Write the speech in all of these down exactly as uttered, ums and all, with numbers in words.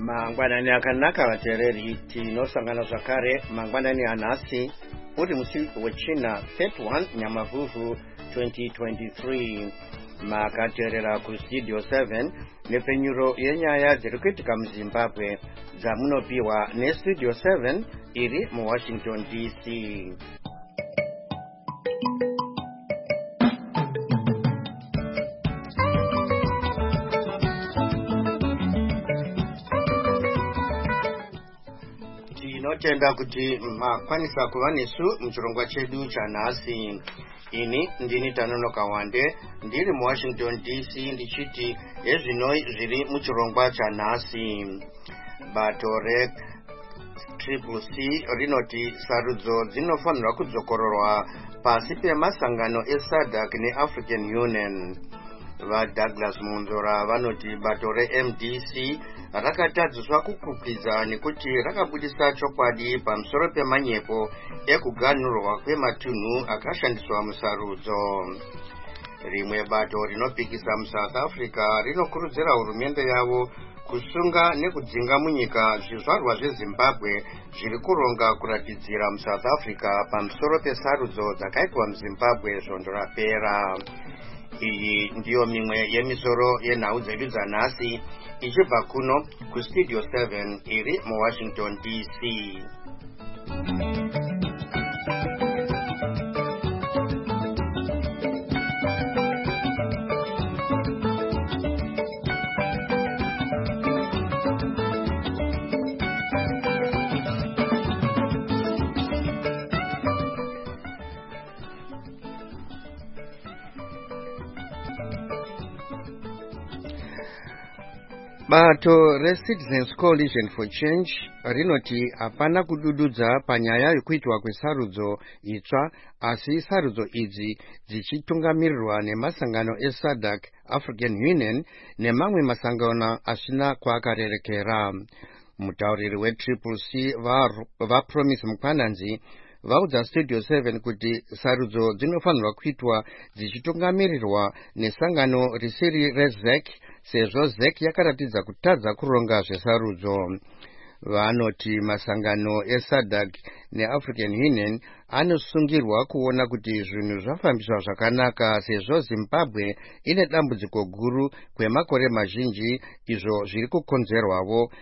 Mangwanani akanaka vateereri tinosangana zvakare mangwanani anhasi uri musi wechina thirty-one Nyamavhuvhu twenty twenty-three. Makateerera kustudio seven nepfenyuro yenyaya dziri kuitika muZimbabwe dzamunopiwa nestudio seven iri muWashington D C. Tinotenda kuti makwanisa kuva nesu muchirongwa chedu chanhasi. Ini ndini Tanonoka Wande ndiri muWashington D C ndichiti ezvinoi zviri muchirongwa chanhasi. Bato re-Triple C rinoti sarudzo dzinofanirwa kudzokororwa pasi pemasangano eSADC neAfrican Union. VaDouglas Munzora vanoti bato re-M D C rakatadziswa kukwikwiza nekuti rakabudisa chokwadi pamusoro pemanyepo ekuganhurwa kwematunhu akashandiswa musarudzo. Rimwe bato rinopikisa muSouth Africa rinokurudzira hurumende yavo kusunga nekudzinga munyika zvizvarwa zveZimbabwe zviri kuronga kuratidzira muSouth Africa pamusoro pesarudzo dzakaitwa muZimbabwe svondo rapera. Iyi ndiyo mimwe yemisoro yenhau dzedu dzanhasi ichibva kuno kustudio seven iri muWashington D C. Bato re-Citizens Coalition for Change rinoti hapana kudududza panyaya yekuitwa kwesarudzo itsva, asi sarudzo idzi dzichitungamirirwa nemasangano eSADC, African Union nemamwe masangano asina kwaakarerekera. Mutauriri we-Triple C vaPromise Mukwananzi vaudza studio seven kuti sarudzo dzinofanirwa kuitwa dzichitungamirirwa nesangano risiri reZEC sezvo ZEC yakaratidza kutadza kuronga zvesarudzo. Vanoti masangano eSADC neAfrican Union anosungirwa kuona kuti zvinhu zvafambiswa zvakanaka sezvo Zimbabwe ine dambudziko guru kwemakore mazhinji izvo zviri kukonzerwawo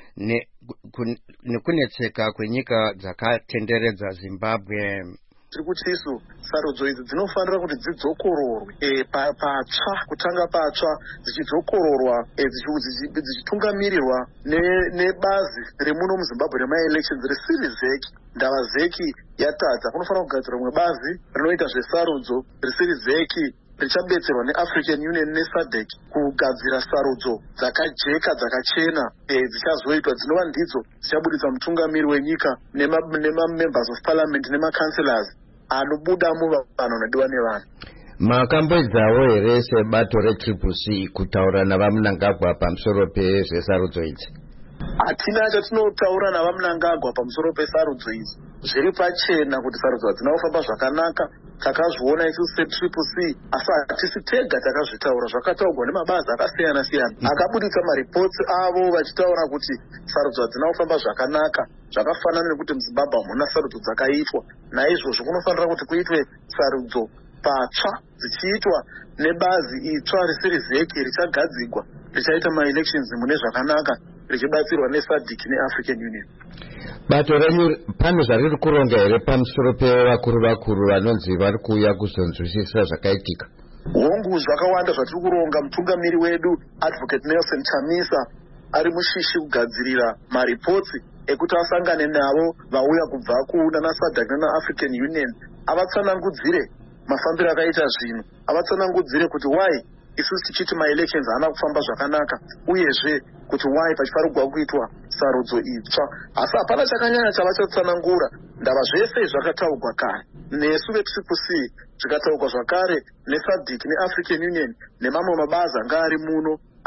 nekunetseka kwenyika dzakatenderedza Zimbabwe. Tiri kuti isu sarudzo idzi dzinofanira kuti dzidzokororwe e, patsva kutanga patsva dzichidzokororwa e, dzichitungamirirwa nebazi ne remuno muZimbabwe rema-elections risiri ZEC. Ndava ZEC yatadza, kunofanira kugadzirwa rimwe bazi rinoita zvesarudzo risiri ZEC richabetserwa neAfrican Union neSADC kugadzira sarudzo dzakajeka dzakachena e, dzichazoitwa dzinova ndidzo dzichabudisa mutungamiri wenyika nema-members of parliament nema-councillors anobuda muvanhu anodiwa nevanhu. Makamboidzawo here sebato re-Triple C kutaura navaMnangagwa pamusoro pezvesarudzo idzi? Hatina chatinotaura navaMnangagwa pamusoro pesarudzo idzi. Zviri pachena kuti sarudzo hadzina kufamba zvakanaka. Takazviona isu seTriple C, asi hatisi tega takazvitaura, zvakataurwa nemabazi akasiyana siyana akabudisa maripotsi avo vachitaura kuti sarudzo hadzina kufamba zvakanaka, zvakafanana nekuti muZimbabwe hamuna sarudzo dzakaitwa. Naizvozvo kunofanira kuti kuitwe sarudzo patsva dzichiitwa nebazi itsva risiri ZEC richagadzigwa richaita ma-elections mune zvakanaka richibatsirwa neSADC neAfrican Union. Bato renyu pane zvariri kuronga here pamusoro pevakuru vakuru vanonzi vari kuuya kuzonzwisisa zvakaitika? Hongu zvakawanda zvatiri kuronga. Mutungamiri wedu Advocate Nelson Chamisa ari mushishi kugadzirira maripotsi ekuti asangane navo vauya kubva kuna SADC neAfrican Union avatsanangudzire mafambiro akaita zvinhu, avatsanangudzire kuti why isusu tichiti ma-elections haana kufamba zvakanaka, uyezve kuti why pachifarigwa kuitwa sarudzo itsva. Asi hapana chakanyanya chavachatsanangura. Ndava zvese zvakataurwa kare nesu veTriple C, zvikataurwa zvakare neSADC neAfrican Union nemamwe mabazi anga ari muno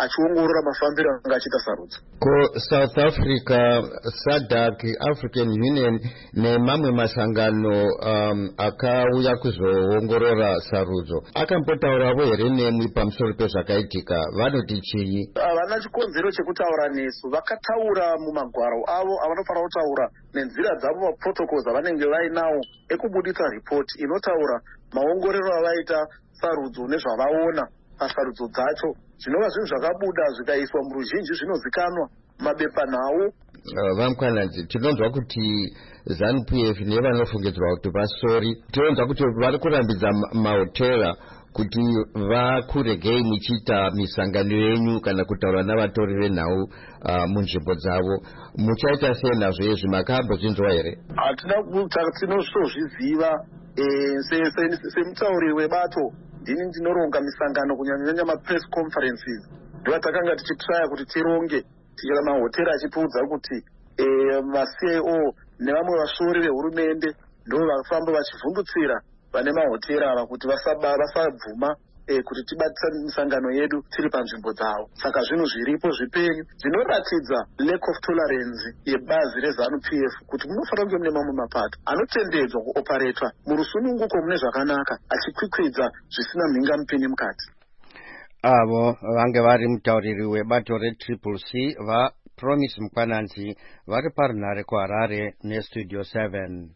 achiongorora mafambiro anga achiita sarudzo. Ko South Africa, SADC, African Union nemamwe masangano um, akauya kuzoongorora sarudzo akambotaurawo here nemwi pamusoro pezvakaitika, vanoti chii? Havana chikonzero chekutaura nesu, vakataura mumagwaro avo avanofanira kutaura nenzira dzavo maprotocols avanenge vainawo ekubudisa ripoti inotaura maongorero avaita sarudzo nezvavaona pasarudzo dzacho. Zvinova zvinhu zvakabuda zvikaiswa muruzhinji zvinozikanwa mabepanhau. Uh, vamukwanadzi, tinonzwa kuti ZANU P F nevanofungidzwa kuti vasori, tinonzwa kuti vari kurambidza mahotera kuti vakuregei muchiita misangano yenyu kana kutaura navatori venhau uh, munzvimbo dzavo. Muchaita sei nazvo izvi, makambozvinzwa here? Hatina tinozviziva semutauri webato. Ndini ndinoronga misangano kunyanya mapress conferences. Ndiva takanga tichitraya kuti tironge tichira mahotera achitiudza kuti ma-C I O nevamwe vasori vehurumende ndo vafamba vachivhundutsira vane mahotera ava kuti vasabvuma kuti tibatisa misangano yedu tiri panzvimbo dzavo. Saka zvinhu zviripo zvipenyu zvinoratidza lack of tolerance yebazi reZANU P F kuti munofanira kunge mune mamwe mapato anotendedzwa kuoparetwa murusununguko mune zvakanaka achikwikwidza zvisina mhinga mupini mukati. Avo vange vari mutauriri webato retriple C vaPromise Mukwananzi vari parunhare kuHarare nestudio seven.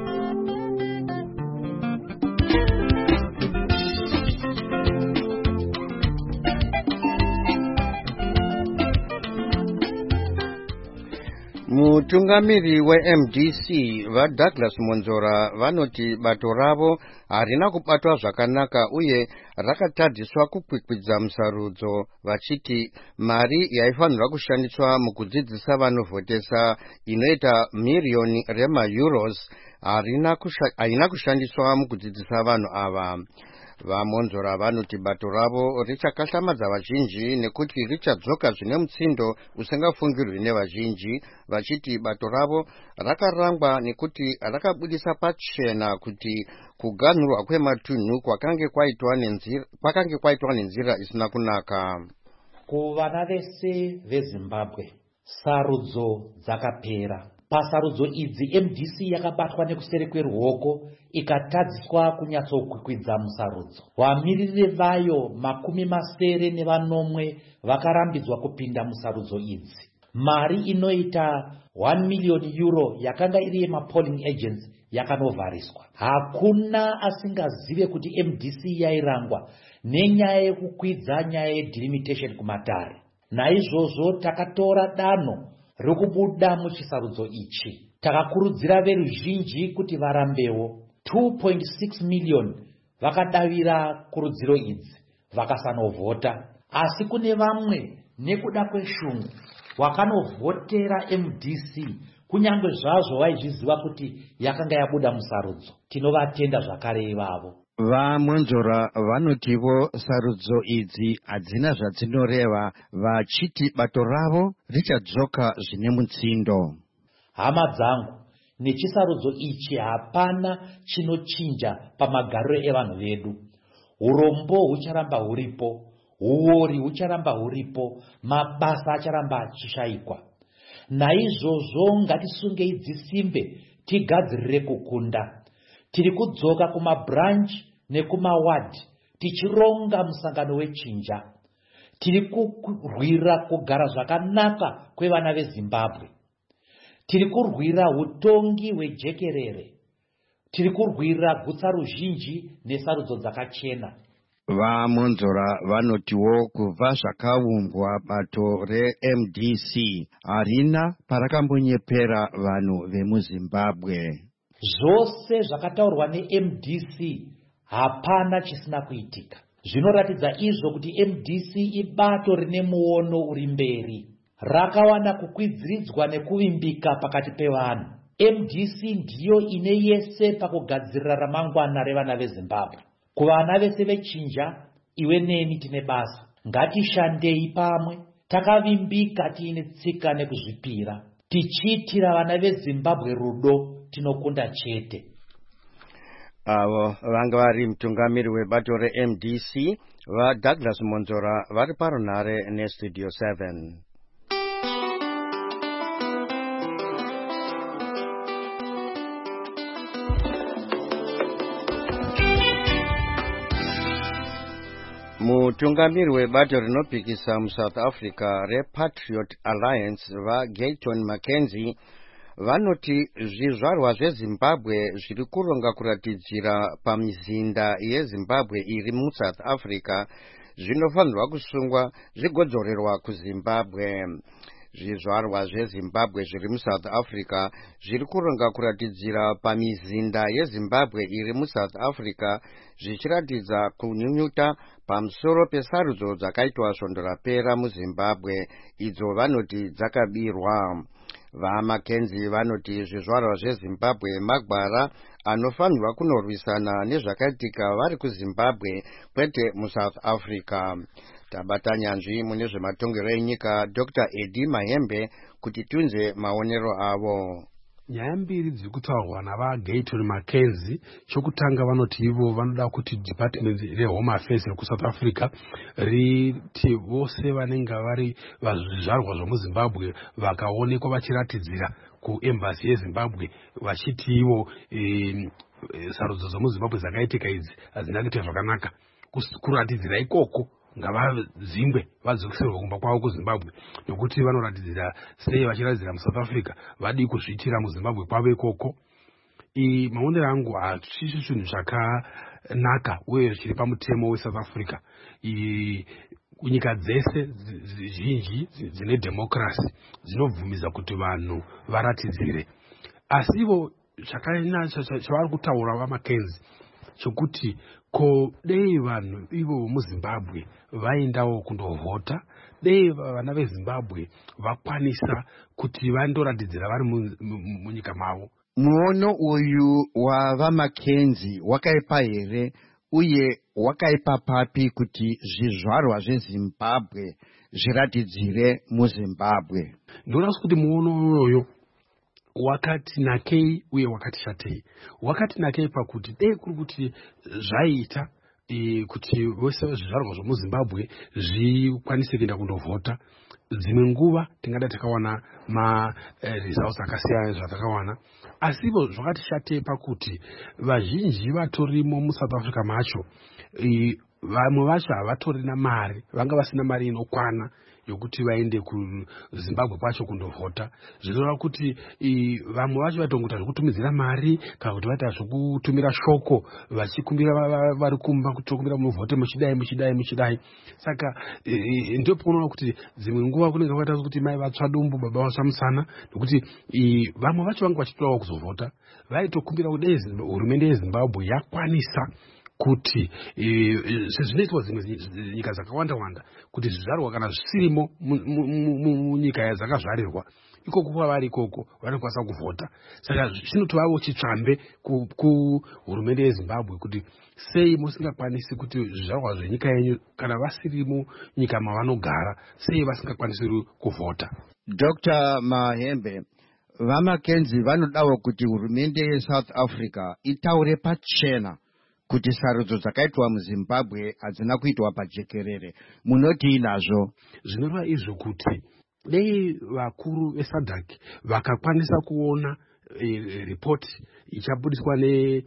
Mutungamiri we-M D C vaDouglas Monzora vanoti bato ravo harina kubatwa zvakanaka uye rakatadziswa kukwikwidza musarudzo, vachiti mari yaifanirwa kushandiswa mukudzidzisa vanovhotesa inoita miriyoni rema-euros haina kushandiswa mukudzidzisa vanhu ava. VaMonzora vanoti bato ravo richakahlamadza vazhinji nekuti richadzoka zvine mutsindo usingafungirwi nevazhinji, vachiti bato ravo rakarangwa nekuti rakabudisa pachena kuti kuganhurwa kwematunhu kwakange kwaitwa nenzira kwakange kwaitwa nenzira isina kunaka. Kuvana vese veZimbabwe sarudzo dzakapera. Pasarudzo idzi M D C yakabatwa nekuseri kweruoko ikatadziswa kunyatsokukwidza musarudzo. Vamiriri vayo makumi masere nevanomwe vakarambidzwa kupinda musarudzo idzi. Mari inoita one million euro yakanga iri yemapolling agents yakanovhariswa. Hakuna asingazive kuti M D C yairangwa nenyaya yekukwidza nyaya yedelimitation kumatare. Naizvozvo takatora danho rokubuda muchisarudzo ichi. Takakurudzira veruzhinji kuti varambewo. two point six million vakadavira kurudziro idzi vakasanovhota, asi kune vamwe nekuda kweshungu wakanovhotera M D C kunyange zvazvo vaizviziva kuti yakanga yabuda musarudzo. Tinovatenda zvakare ivavo. VaMonzora vanotivo sarudzo idzi hadzina zvadzinoreva, vachiti bato ravo richadzoka zvine mutsindo. Hama dzangu, nechisarudzo ichi hapana chinochinja pamagariro evanhu vedu. Urombo hucharamba huripo, uori hucharamba huripo, mabasa acharamba achishayikwa. Naizvozvo ngatisungei dzisimbe tigadzirire kukunda. Tiri kudzoka kumabranch nekumawadi tichironga musangano wechinja. Tiri kurwira kugara zvakanaka kwevana veZimbabwe. Tiri kurwira utongi hwejekerere. Tiri kurwira gutsa ruzhinji nesarudzo dzakachena. VaMonzora vanotiwo kubva zvakaumbwa bato re-M D C harina parakambonyepera vanhu vemuZimbabwe. Zvose zvakataurwa ne-M D C hapana chisina kuitika. Zvinoratidza izvo kuti M D C ibato rine muono uri mberi. Rakawana kukwidziridzwa nekuvimbika pakati pevanhu. M D C ndiyo ine yese pakugadzirira ramangwana revana veZimbabwe. Kuvana vese vechinja, iwe neni tine basa. Ngatishandei pamwe, takavimbika tiine tsika nekuzvipira. Tichiitira vana veZimbabwe rudo, tinokunda chete. avo vanga vari mutungamiri webato re-M D C vaDouglas Monzora vari parunhare nestudio seven. Mutungamiri webato rinopikisa muSouth Africa rePatriot Alliance vaGayton Mackenzie vanoti zvizvarwa zveZimbabwe zviri kuronga kuratidzira pamizinda yeZimbabwe iri muSouth Africa zvinofanirwa kusungwa zvigodzorerwa kuZimbabwe. Zvizvarwa zveZimbabwe zviri muSouth Africa zviri kuronga kuratidzira pamizinda yeZimbabwe iri muSouth Africa zvichiratidza kunyunyuta pamusoro pesarudzo dzakaitwa svondo rapera muZimbabwe idzo vanoti dzakabirwa. VaMackenzie vanoti zvizvarwa zveZimbabwe magwara anofanirwa kunorwisana nezvakaitika vari kuZimbabwe kwete muSouth Africa. Tabata nyanzvi mune zvematongero enyika Doctor Eddie Mahembe kuti tunze maonero avo. Nyaya mbiri dziri kutaurwa navaGayton Mackenzie. Chokutanga vanoti ivo vanoda kuti Department reHome Affairs rekuSouth Africa riti vose vanenge vari vazvizvarwa zvomuZimbabwe vakaonekwa vachiratidzira kuembassy yeZimbabwe vachiti ivo e, sarudzo dzomuZimbabwe dzakaitika idzi hadzina kuita zvakanaka, kuratidzira ikoko ngavazingwe vadzokeserwe kumba kwavo kuZimbabwe, nokuti vanoratidzira sei vachiratidzira muSouth Africa vadi kuzviitira muZimbabwe kwavo ikoko. Maonero angu hachisi chinhu chakanaka uye chiri pamutemo weSouth Africa. Nyika dzese zhinji dzine democracy dzinobvumidza kuti vanhu varatidzire, asi ivo chavari kutaura vaMackenzie chokuti ko dei vanhu ivo muZimbabwe vaendawo kundovhota, dei vana veZimbabwe vakwanisa kuti vandoratidzira vari munyika mavo. Muono uyu wavaMackenzie wakaipa here uye wakaipa papi kuti zvizvarwa zveZimbabwe zviratidzire muZimbabwe? Ndinoona kuti muono uyoyo wakati nakei uye wakati shatei. Wakati nakei pakuti dei kuri kuti zvaita e, kuti vose zvizvarwa zvomuZimbabwe zvikwanise kuenda kundovhota. Dzimwe nguva tingada takawana ma eh, results akasiyana zvatakawana, asi ivo zvakati shatei pakuti vazhinji vatorimo muSouth Africa macho e, vamwe vacho havatorina mari, vanga vasina mari inokwana yokuti vaende kuZimbabwe kwacho kundovhota. Zvinoreva kuti vamwe vacho vatongoita zvokutumidzira mari kana kuti vaita zvokutumira shoko vachikumbira vari kumba kutokumbira munovhote muchidai muchidai muchidai. Saka ndio paunoona kuti dzimwe nguva kunenge kwakaita kuti mai vatsva dumbu baba vatsva musana, nokuti vamwe vacho vanga vachitodawo kuzovhota vaitokumbira kudai hurumende yeZimbabwe yakwanisa kuti sezvinoitwa dzimwe nyika dzakawanda wanda kuti zvizvarwa kana zvisirimo munyika yadzakazvarirwa ikoko kwavari ikoko vanokwanisa kuvhota. Saka zvinotovavo chitsvambe kuhurumende yeZimbabwe kuti sei musingakwanisi kuti zvizvarwa zvenyika yenyu kana vasirimo nyika mavanogara sei vasingakwanisi kuvhota. Doctor Mahembe, vaMackenzie vanodawo kuti hurumende yeSouth Africa itaure pachena kuti sarudzo dzakaitwa muZimbabwe hadzina kuitwa pajekerere. Munoti nazvo? Zvinoreva izvo kuti dei vakuru veSADC vakakwanisa kuona e, report ichabudiswa ne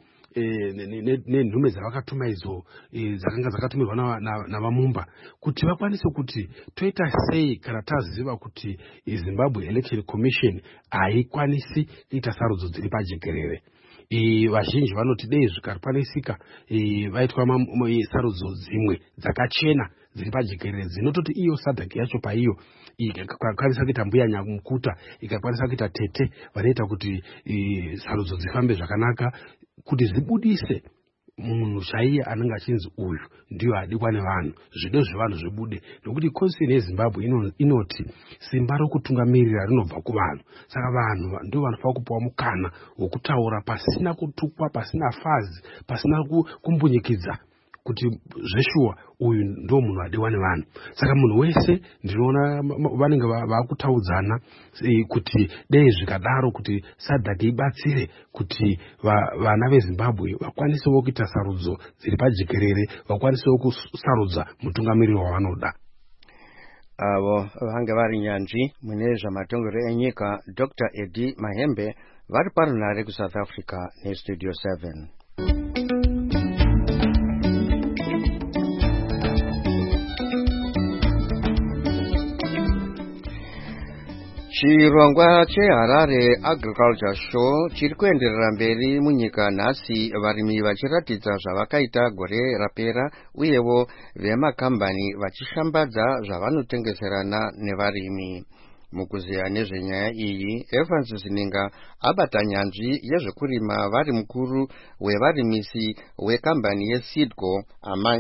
nenhume dzavakatuma idzo dzakanga dzakatumirwa navamumba kuti vakwanise kuti toita sei kana taziva kuti Zimbabwe Election Commission haikwanisi kuita sarudzo dziri pajekerere. Vazhinji vanoti dei zvikakwanisika vaitwa sarudzo dzimwe dzakachena dziri pajekerere dzinototi iyo SADC yacho paiyo ikakwanisa kuita mbuya nyamukuta ikakwanisa kuita tete vanoita kuti sarudzo dzifambe zvakanaka, kuti zibudise munhu chaiye anenge achinzi uyu ndiyo adikwa nevanhu, zvido zvevanhu zvibude, nokuti constitution yeZimbabwe inoti simba rokutungamirira rinobva kuvanhu. Saka vanhu ndio vanofanira kupiwa mukana wokutaura pasina kutukwa, pasina fazi, pasina kumbunyikidza, kuti zveshuwa uyu ndo munhu adiwa nevanhu. Saka munhu wese ndinoona vanenge vakutaudzana kuti dei zvikadaro kuti SADC ibatsire kuti vana veZimbabwe vakwanisewo kuita sarudzo dziri pajekerere, vakwanisewo kusarudza mutungamiriri wavanoda. Avo vange vari nyanzvi mune zvamatongero enyika Doctor Eddie Mahembe vari parunare kuSouth Africa neStudio seven. Chirongwa cheHarare Agriculture Show chiri kuenderera mberi munyika nhasi, varimi vachiratidza zvavakaita gore rapera uyewo vemakambani vachishambadza zvavanotengeserana nevarimi. Mukuziya nezvenyaya iyi, Evans Zininga abata nyanzvi yezvekurima vari mukuru wevarimisi wekambani yeSeedco Amai,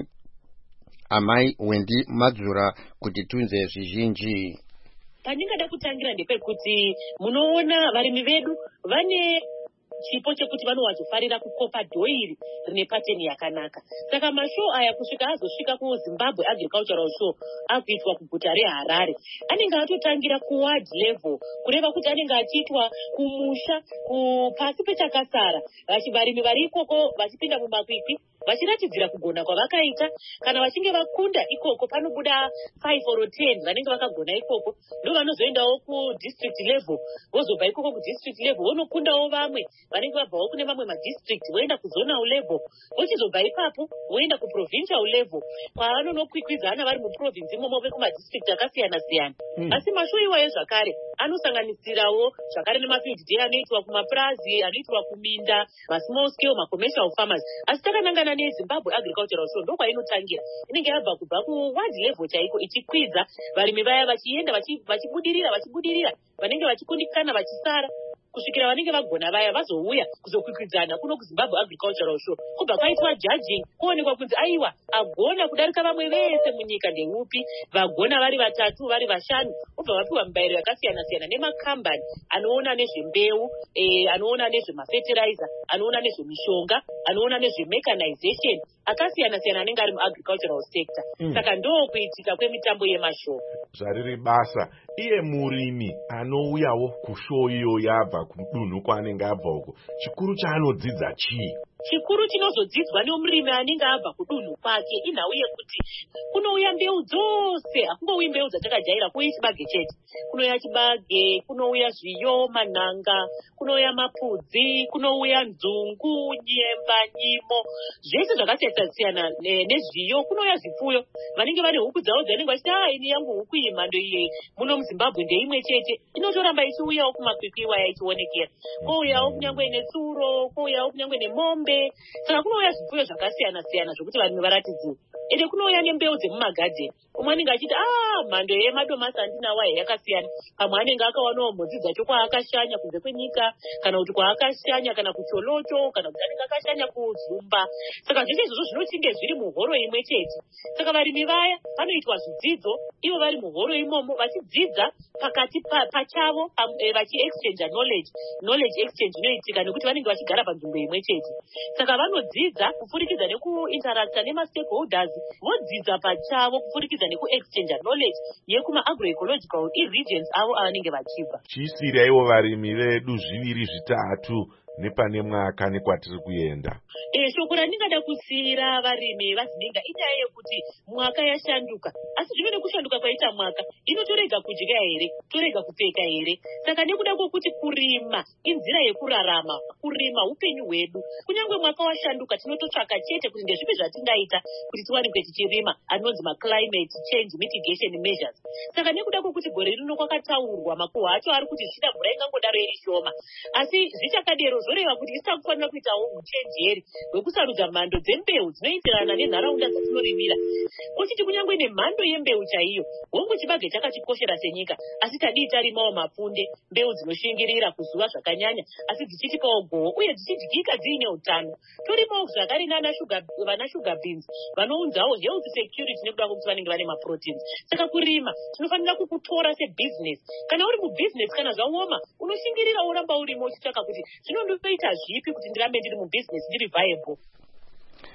Amai Wendy Madzura kuti tunze zvizhinji. Pandingada kutangira ndepekuti munoona varimi vedu vane chipo chekuti vanowazofarira kukopa dhoiri rine pateni yakanaka. Saka mashow aya kusvika azosvika kuZimbabwe Agricultural Show akuitwa kuguta reHarare, anenge atotangira kuward level, kureva kuti anenge achiitwa kumusha pasi pechakasara, varimi vari ikoko vachipinda mumakwikwi vachiratidzira kugona kwavakaita. Kana vachinge vakunda ikoko panobuda five or ten vanenge vakagona ikoko, ndo vanozoendawo kudistrict level, vozobva ikoko kudistrict level vonokundawo vamwe vanenge vabvawo kune mamwe madistrict voenda kuzonal level, vochizobva ipapo voenda kuprovincial level kwavanonokwikwizana vari muprovince imomo vekumadistrict akasiyana siyana. Mm. Asi mashow iwayo zvakare anosanganisirawo zvakare nemafield day anoitwa kumapurazi, anoitwa kuminda, masmall scale, macommercial farmers. Asi takanangana neZimbabwe Agricultural Show ndokwainotangira, inenge yabva kubva kuward level chaiko ichikwidza, varimi vaya vachienda vachibudirira vachibudirira vanenge vachikundikana vachisara kusvikira vanenge vagona vaya vazouya kuzokwikwidzana kuno kuZimbabwe Agricultural Show. Kubva kwaitwa judging kuonekwa kunzi aiwa agona kudarika vamwe vese munyika ndeupi, vagona vari vatatu vari vashanu, ubva vapiwa mibairo yakasiyana siyana nemakambani anoona nezvembeu, eh, anoona nezvemafertilizer, anoona nezvemishonga, anoona nezvemechanization akasiyana siyana anenge ari muagricultural sector. Mm. Saka ndo kuitika kwemitambo yemashow. Zvariri basa iye murimi anouyawo kushow iyo yabva kudunhu kwaanenge abva uko, chikuru chaanodzidza chii? Chikuru chinozodzidzwa nemurimi anenge abva kudunhu kwake inhau yekuti kunouya mbeu dzose, hakungouyi mbeu dzatakajaira kuuya chibage chete, kunouya chibage, kunouya zviyo, manhanga, kunouya mapudzi, kunouya nzungu, nyemba, nyimo, zvese zvakasiyana siyana nezviyo, kunouya zvipfuyo vanenge vane huku dzavo dzavanenge vachiti ah ini yangu huku iyi mhando iyi muno muZimbabwe ndeimwe chete, inotoramba ichiuyawo kumakwikwi iwaya ichionekera. Kouyawo kunyangwe netsuro, kouyawo kunyangwe nemombe. Saka kunouya zvipfuyo zvakasiyana siyana zvokuti vanhu varatidziwe. Ende kunouya nembeu dzemumagadheni, umwe anenge achiti ah mhando yemadomasi andinawo yakasiyana, pamwe anenge akawanawo mhodzi dzacho kwaakashanya kunze kwenyika, kana kuti kwaakashanya kana kucholocho, kana kuti anenge akashanya kuZumba. Saka zvese izvozvo zvinochinge zviri muhoro imwe chete. Saka varimi vaya vanoitwa zvidzidzo ivo vari muhoro imomo vachidzidza pakati pachavo vachiexchange knowledge. Knowledge exchange inoitika nekuti vanenge vachigara panzvimbo imwe chete. Saka vanodzidza kupfurikidza nekuinteracta nemastakeholders, vodzidza pachavo kupfurikidza nekuexchange knowledge yekuma-agroecological regions avo avanenge vachibva. Chiisiraiwo varimi vedu zviviri zvitatu nepane mwaka nekwatiri kuenda. Eh, shoko randingada kusiyira varimi vaZininga inyaya yekuti mwaka yashanduka. Asi zvive nekushanduka kwaita mwaka, ino torega kudya here, torega kupfeka here. Saka nekuda kwokuti kurima inzira yekurarama, kurima upenyu hwedu. Kunyangwe mwaka washanduka tinototsvaka chete kuti ndezvipi zvatingaita kuti tiwanikwe tichirima, anonzi ma-climate change mitigation measures. Saka nekuda kwokuti gore rino kwakataurwa makuhwa acho ari kuti zvida mvura ingangodaro iri shoma. Asi zvichakadero zoreva kuti isitakufanira kuitawo uchenjeri hwekusarudza mhando dzembeu dzinoenderana nenharaunda dzatinorimira. Kuchiti kunyangwe nemhando yembeu chaiyo, hongu chibage chakatikoshera senyika, asi tadii tarimawo mapunde, mbeu dzinoshingirira kuzuva zvakanyanya, asi dzichitipawo gohwo uye dzichidyika dziine utano. Torimawo zvakare nana sugar, vana sugar beans vanounzawo health security nekuda kwokuti vanenge vane maproteins. Saka kurima tinofanira kukutora sebusiness. Kana uri mubusiness kana zvaoma, unoshingirira uramba urimo uchitsvaka kuti zvinondoita zvipi kuti ndirambe ndiri mubusiness ndiri viable.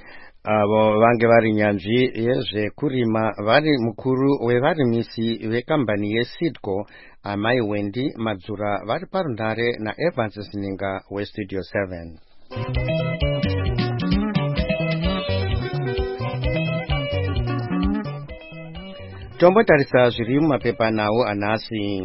avo vange vari nyanzvi yezvekurima vari mukuru wevarimisi vekambani yesidco amai Wendy Madzura vari parunhare naEvans Sininga westudio seven. Tombotarisa zviri mumapepa nawo anhasi.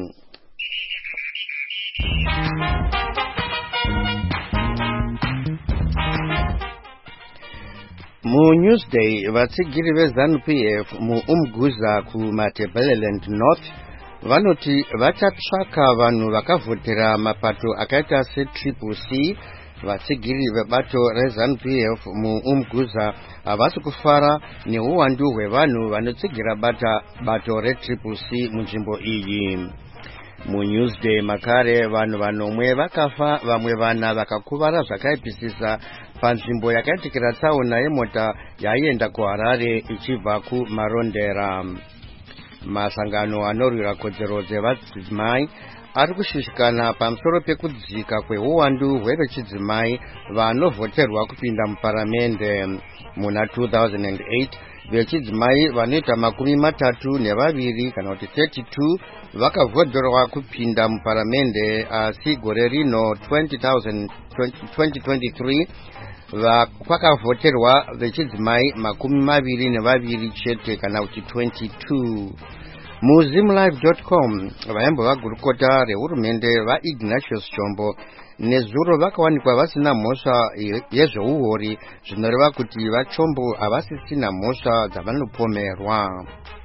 MuNewsday vatsigiri veZANU-P F muUmguza kuMatabeleland North vanoti vachatsvaka vanhu vakavhotera mapato akaita seTriple C. Vatsigiri vebato reZANU-P F muUmguza havasi kufara neuwandu hwevanhu vanotsigira bata bato reTriple C munzvimbo iyi. MuNewsday makare vanhu vanomwe vakafa, vamwe vana vakakuvara zvakaipisisa panzvimbo yakaitikira tsaona yemota yaienda kuHarare ichibva kuMarondera. Masangano anorwira kodzero dzevadzimai ari kushushikana pamusoro pekudzika kweuwandu hwevechidzimai vanovhoterwa kupinda muparamende. Muna two thousand eight vechidzimai vanoita makumi matatu nevaviri kana kuti thirty-two vakavhodherwa kupinda muparamende, asi gore rino twenty twenty-three vakavhoterwa vechidzimai makumi maviri nevaviri chete kana kuti twenty-two. MuZimLive dot com vaimbova gurukota rehurumende vaIgnatius Chombo nezuro vakawanikwa vasina mhosva yezveuhori, zvinoreva kuti vaChombo havasisina mhosva dzavanopomerwa.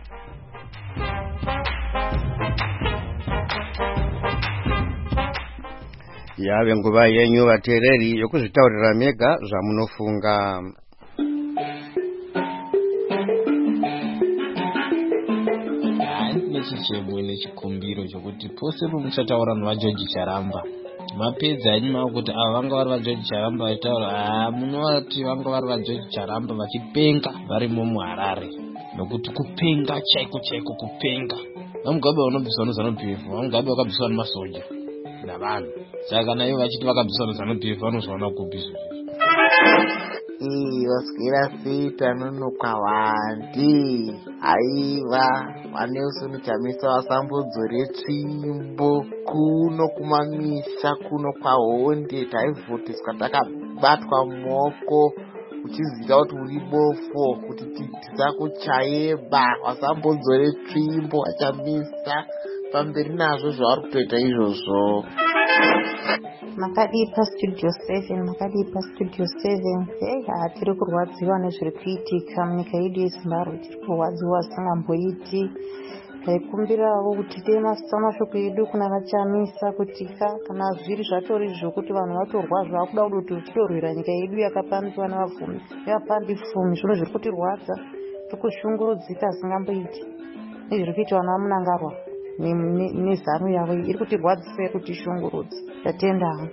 Yave nguva yenyu vateereri yokuzvitaurira mega zvamunofunga. Chichebo nechikumbiro chokuti pose pamuchataura navaJoji Charamba mapedza henyu mava kuti ava vanga vari vaJoji Charamba vachitaura haa munoti vanga vari vaJoji Charamba vachipenga varimo muHarare, nokuti kupenga chaiko chaiko kupenga. Vamugabe vanobviswa neZANU-P F vamugabe vakabviswa nemasoja navanhu, saka kana ivo vachiti vakabviswa neZANU-P F vanozoona kubviswa. Ii vaswera sita nonokwa wandi aiva vaNelson Chamisa vasambodzore tsvimbo kuno kumamisha kuno kwaHonde taivhotiswa takabatwa muoko uchiziva kuti uri bofo kuti tisakuchayeba, vasambodzore tsvimbo vachamisa pamberi nazvo zvavari kutoita izvozvo. Makadii pastudio seven, makadii pastudio seven. Hey, hatiri kurwadziwa nezviri kuitika munyika yedu yeZimbabwe, tiri kurwadziwa asingamboiti. Taikumbirawo kuti tipe mashoko edu kuna vachamisa kuti kana zviri zvatori zvokuti vanhu vatorwa zvakuda kuti titorwira nyika yedu yakapambiwa nevapfumi nevapambi pfumi, zvino zviri kutirwadza, tiri kushungurudzika asingamboiti. Nezviri kuita vana vaMunangarwa nezano yavo iri kutirwadzisa kuti shungurudza. Tatenda hangu.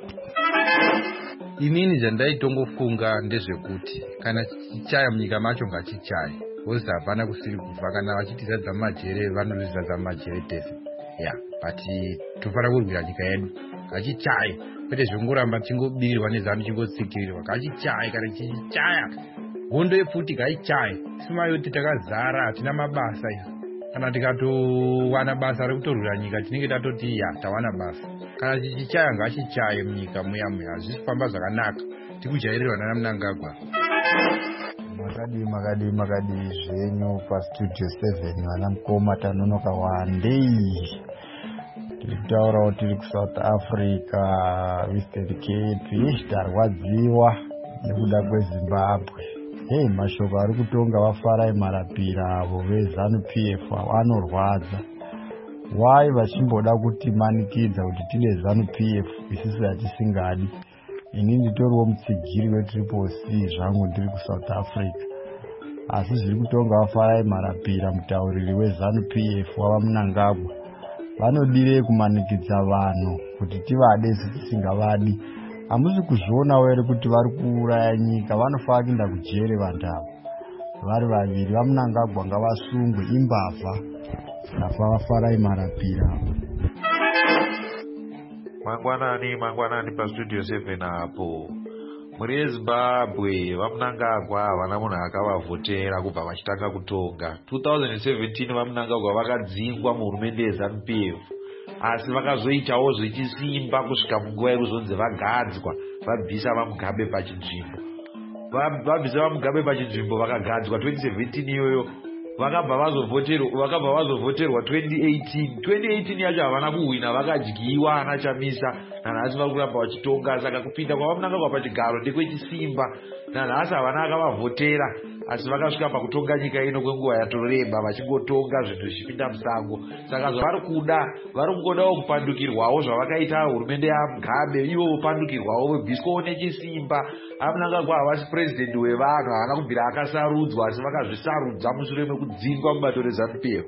Inini zvandaitongofunga ndezvekuti kana chichaya munyika macho ngachichaye, wozi hapana kusiri kubva. Kana vachitizadza majere vanozvizadza majere tese ya but tofanira kurwira nyika yedu. Ngachichaye, kwete zvongoramba chingobirirwa nezano chingotsikirirwa. Ngachichaye, kana chichaya hondo yepfuti ngaichaye. Simayoti takazara hatina mabasa izvo. Kana tikatowana basa rekutorwira nyika tinenge tatoti ya tawana basa. Kana chichaya ngachichaye munyika muya muya, hazvisi kufamba zvakanaka. Tikujairirwa nana Mnangagwa. Makadii makadii makadii zvenyu pastudio seven vana mukoma tanonoka wandei. Tiri kutaurawo tiri kuSouth Africa, Western Cape, tarwadziwa nekuda kweZimbabwe. Hey, mashoko ari kutonga vafarai marapira avo veZANU-P F vanorwadza. Wai vachimboda kuti manikidza kuti tine ZANU-P F isusu hatisingadi. Ini nditoriwo mutsigiri weTriple C zvangu ndiri kuSouth Africa. Asi zviri kutonga vafarai marapira mutauriri weZANU-P F wavaMunangagwa. Vanodire kumanikidza vanhu kuti tivade tisingavadi. Hamusi kuzvionawo here kuti vari kuuraya nyika, vanofanira kuenda kujere vanhu ava. Vari vaviri vaMunangagwa ngavasungwe imbavha. Nafa vafarai marapira. Mangwanani mangwanani pastudio seven apo. mhuri yezimbabwe vamunangagwa havana munhu akavavhotera kubva vachitanga kutonga. two thousand seventeen vamunangagwa vakadzingwa muhurumende yeZANU P F, asi vakazoitawo zvechisimba kusvika munguva yekuzonzi vagadzwa vabvisa vamugabe pachinzvimbo. Vabvisa vamugabe pachinzvimbo vakagadzwa twenty seventeen iyoyo, vakabva vazovhoterwa twenty eighteen. twenty eighteen yacho havana kuhwina, vakadyiwa ana Chamisa. Nanhasi vari kuramba vachitonga. Saka kupinda kwavamunangagwa pachigaro ndekwechisimba. Nanhasi havana akavavhotera, asi vakasvika pakutonga nyika ino kwenguva yatoreba vachingotonga zvinhu zvichipinda musango. Saka zvavari kuda, vari kungodawo kupandukirwawo zvavakaita hurumende yaMugabe, ivo vopandukirwawo vobviswawo nechisimba. Vamunangagwa havasi purezidendi wevanhu, haana kubvira akasarudzwa, asi vakazvisarudza mushure mekudzingwa mubato reZANU P F.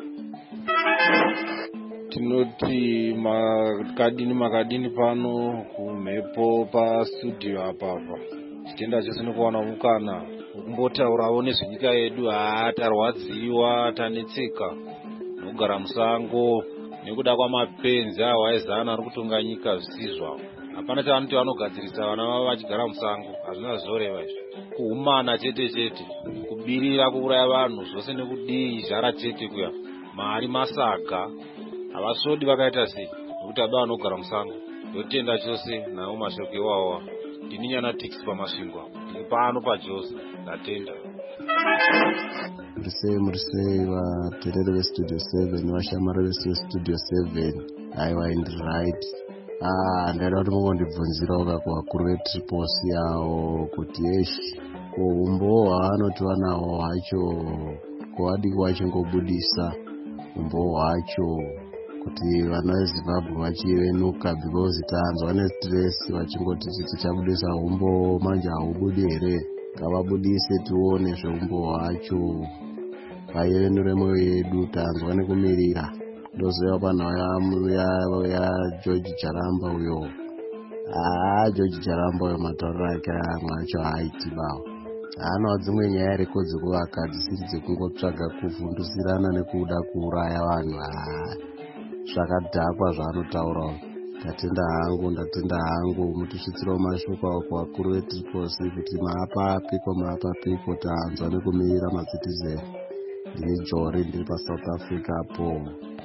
Tinoti makadini makadini pano kumhepo pastudio apapa. Chitenda chose nekuwana mukana kumbotaurawo nezvenyika yedu. Haa, tarwadziwa, tanetseka nokugara musango nekuda kwamapenzi awaizana ari kutonga nyika zvisizvo. Hapana chavanoti vanogadzirisa vana vavo vachigara musango, hazvina zoreva izvi. Kuhumana chete chete, kubirira kuuraya vanhu zvose nekudii zhara chete kuya. Mari masaga havasodi vakaita sei nokuti haba vanogara musango. Ndotenda chose nawo mashoko iwawa. Ndini Nyana Tix pamasvingwa, ndiri pano paJozi, ndatenda. Murisei murisei vateereri vestudio seven, vashamwari vestudio seven. Aiwa, indi right. Ah, ndaida kuti mungondibvunzirawo kakuvakuru vetriple C yawo kuti eshi umbo hwavanoti vanahwo hwacho kuwadiki vachingobudisa umbo hwacho kuti vana veZimbabwe vachivenuka, because tanzwa nestress vachingoti titichabudisa umbo manje haubudi here. Ngavabudise tione zveumbo hwacho, vayevenure mwoyo yedu, tanzwa nekumirira. Ndoziva panhau ya George Charamba uyo. Ah, George Charamba uyo matauriro ake mwacho haaiti bawo. Haana dzimwe nyaya rekodzi kuvaka dzisiri dzekungotsvaga kuvhundusirana nekuda kuuraya vanhu. Ah, zvakadhakwa zvaanotaurawo. Ndatenda hangu, ndatenda hangu. Mutisvitsirawo mashoko kuvakuru vetriple C kuti maapapiko maapapiko, tanzwa nekumirira macitizen. Ndini Jori, ndiri paSouth Africa apo.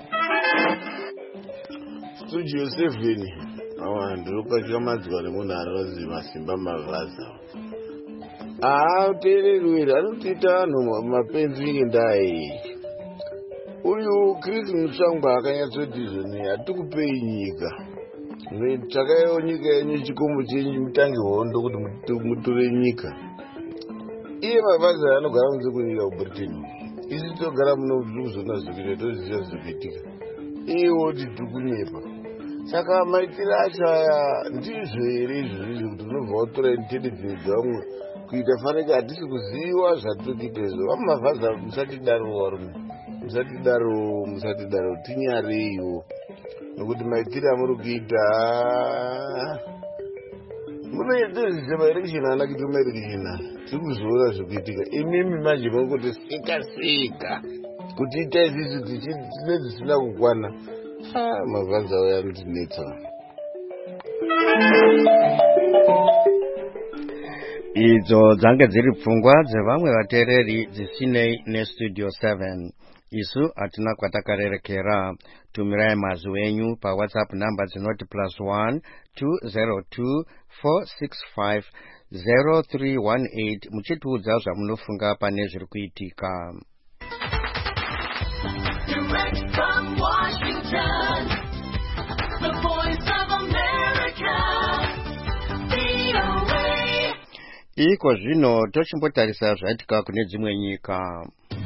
Studio seven, awa ndinopachikamadziwa nemunhu anoziva Simba Mavhaza. Ah, uteereri anotiita anhu mapenzi ngendai. Uyu Chris Mutsvangwa akanyatsoti zvoni hatikupei nyika. Takaiwo nyika yenyu chikomo chenyu mutange hondo kuti mutore nyika. Iye Mavhaza anogara kunze kunyika kuBritain. Isi togara muno kuzona zvikuita toziva zvikuitika. Iwo titukunyepa. Saka maitiro acho aya ndizvo here izvozvo kuti unobva watora intelligence dzamwe kuita fanike hatisi kuziva zvatiri kuita izvo. Vamavhaza musatidaro varume, musatidaro, musatidaro, tinyareiwo nokuti maitiro amuri kuita munoedezise maelection haana kuita maelection. Tiri kuzoona zvikuitika. Imimi manje mangoti seka seka kuti ita izvizvi tine zvisina kukwana. Ah, Mavhaza aya anotinetsa. Idzo dzange dziri pfungwa dzevamwe vateereri dzisinei nestudio seven. Isu hatina kwatakarerekera. Tumirai mazwi enyu paWhatsApp namba dzinoti plus one two zero two four six five zero three one eight muchitiudza zvamunofunga pane zviri kuitika. Direct from Washington, the voice of America, V O A. Iko zvino tochimbotarisa zvaitika kune dzimwe nyika.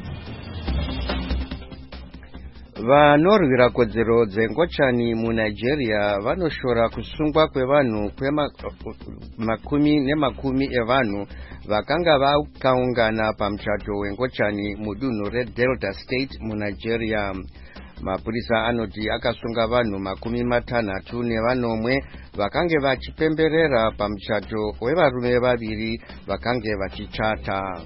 Vanorwira kodzero dzengochani muNigeria vanoshora kusungwa kwevanhu kwemakumi nemakumi evanhu vakanga vakaungana pamuchato wengochani mudunhu reDelta State muNigeria. Mapurisa anoti akasunga vanhu makumi matanhatu nevanomwe vakange vachipemberera pamuchato wevarume vaviri vakange vachichata.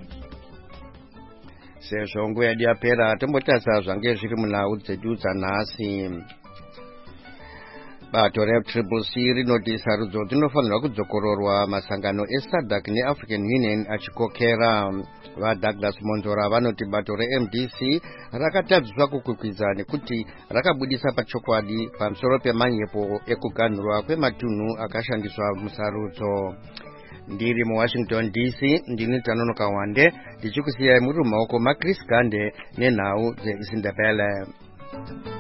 Sezvo nguva yedu yapera tombotarisa zvange zviri munhau dzedu dzanhasi. bato re-triple c rinoti sarudzo dzinofanirwa kudzokororwa masangano esadc neafrican union achikokera. VaDouglas Monzora vanoti bato re-M D C rakatadziswa kukwikwidza nekuti rakabudisa pachokwadi pamusoro pemanyepo ekuganhurwa kwematunhu akashandiswa musarudzo. Ndiri muWashington D C ndini Tanonoka Wande ndichikusiyai muri mumaoko maChris Gande nenhau dzeIsindebele.